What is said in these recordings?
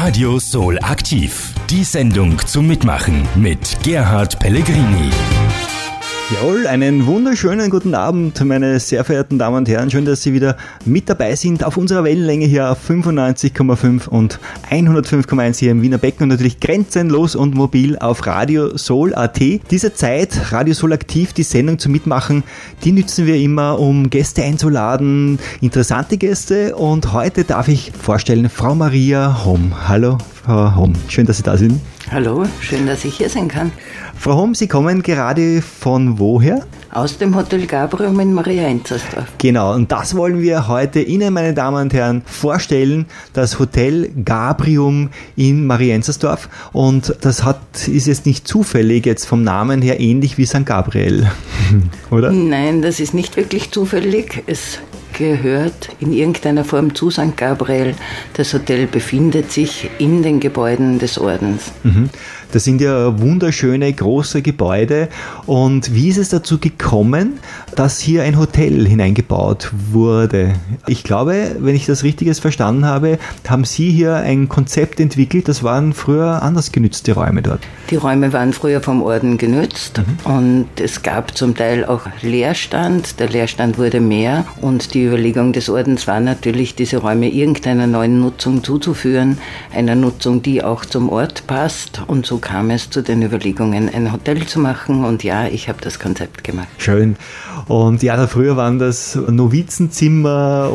Radio Soul aktiv. Die Sendung zum Mitmachen mit Gerhard Pellegrini. Jawohl, einen wunderschönen guten Abend, meine sehr verehrten Damen und Herren. Schön, dass Sie wieder mit dabei sind auf unserer Wellenlänge hier auf 95,5 und 105,1 hier im Wiener Becken und natürlich grenzenlos und mobil auf Radio Soul.at. Diese Zeit, Radio Soul aktiv, die Sendung zum Mitmachen, die nützen wir immer, um Gäste einzuladen, interessante Gäste, und heute darf ich vorstellen Frau Maria Homm. Hallo, Frau Homm, schön, dass Sie da sind. Hallo, schön, dass ich hier sein kann. Frau Homm, Sie kommen gerade von woher? Aus dem Hotel Gabrium in Mariaenzersdorf. Genau, und das wollen wir heute Ihnen, meine Damen und Herren, vorstellen. Das Hotel Gabrium in Mariaenzersdorf. Und das ist jetzt nicht zufällig jetzt vom Namen her ähnlich wie St. Gabriel, oder? Nein, das ist nicht wirklich zufällig. Es gehört in irgendeiner Form zu St. Gabriel. Das Hotel befindet sich in den Gebäuden des Ordens. Das sind ja wunderschöne, große Gebäude. Und wie ist es dazu gekommen, dass hier ein Hotel hineingebaut wurde? Ich glaube, wenn ich das Richtiges verstanden habe, haben Sie hier ein Konzept entwickelt. Das waren früher anders genützte Räume dort. Die Räume waren früher vom Orden genützt und es gab zum Teil auch Leerstand. Der Leerstand wurde mehr und die Überlegung des Ordens war natürlich, diese Räume irgendeiner neuen Nutzung zuzuführen, einer Nutzung, die auch zum Ort passt, und so kam es zu den Überlegungen, ein Hotel zu machen, und ja, ich habe das Konzept gemacht. Schön. Und ja, früher waren das Novizenzimmer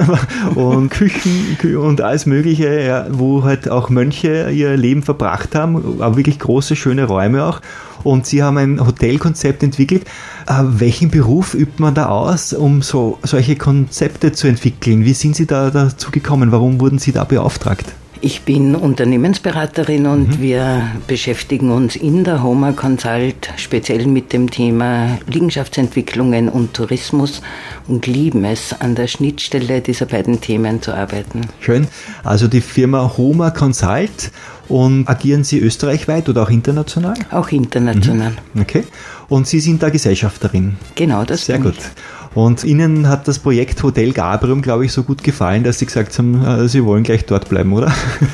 und Küchen und alles Mögliche, ja, wo halt auch Mönche ihr Leben verbracht haben, aber wirklich große, schöne Räume auch. Und Sie haben ein Hotelkonzept entwickelt. Welchen Beruf übt man da aus, um solche Konzepte zu entwickeln? Wie sind Sie da dazu gekommen? Warum wurden Sie da beauftragt? Ich bin Unternehmensberaterin und wir beschäftigen uns in der Homa Consult speziell mit dem Thema Liegenschaftsentwicklungen und Tourismus und lieben es, an der Schnittstelle dieser beiden Themen zu arbeiten. Schön. Also die Firma Homa Consult. Und agieren Sie österreichweit oder auch international? Auch international. Okay. Und Sie sind da Gesellschafterin? Genau, das Sehr gut. Und Ihnen hat das Projekt Hotel Gabrium, glaube ich, so gut gefallen, dass Sie gesagt haben, Sie wollen gleich dort bleiben, oder?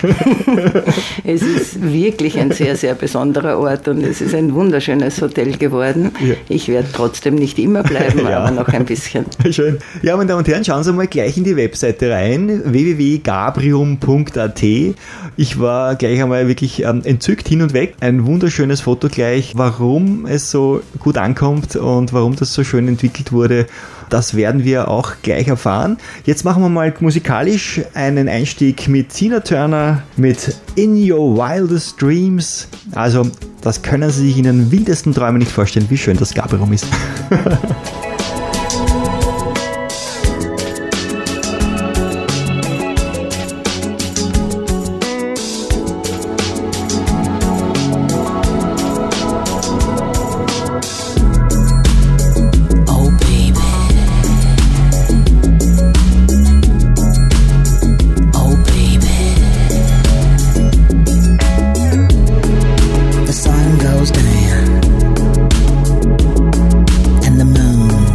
Es ist wirklich ein sehr, sehr besonderer Ort und es ist ein wunderschönes Hotel geworden. Ja. Ich werde trotzdem nicht immer bleiben, ja, aber noch ein bisschen. Schön. Ja, meine Damen und Herren, schauen Sie mal gleich in die Webseite rein, www.gabrium.at. Ich war gleich einmal wirklich entzückt hin und weg. Ein wunderschönes Foto gleich, warum es so gut ankommt und warum das so schön entwickelt wurde. Das werden wir auch gleich erfahren. Jetzt machen wir mal musikalisch einen Einstieg mit Tina Turner mit In Your Wildest Dreams. Also, das können Sie sich in Ihren wildesten Träumen nicht vorstellen, wie schön das Gabrium ist. Goes down and the moon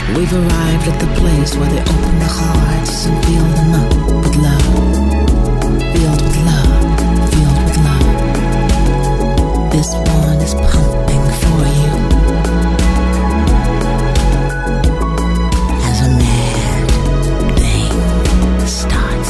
We've arrived at the place where they open the hearts and fill them up with love. Filled with love, filled with love. This one is pumping for you. As a mad thing starts.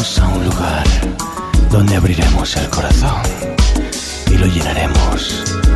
Donde abriremos el corazón y lo llenaremos